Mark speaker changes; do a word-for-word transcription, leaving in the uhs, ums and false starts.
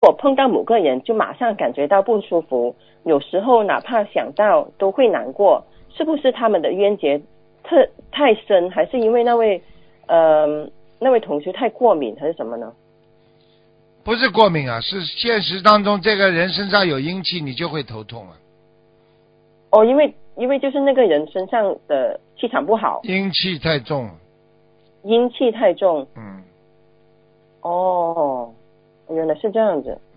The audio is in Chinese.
Speaker 1: 我碰到某个人就马上感觉到不舒服，有时候哪怕想到都会难过，是不是他们的冤结特太深，还是因为那位呃那位同学太过敏，还是什么呢？
Speaker 2: 不是过敏啊，是现实当中这个人身上有阴气，你就会头痛啊。
Speaker 1: 哦，因为因为就是那个人身上的气场不好，
Speaker 2: 阴气太重。
Speaker 1: 阴气太重。
Speaker 2: 嗯。
Speaker 1: 哦，原来是这样子。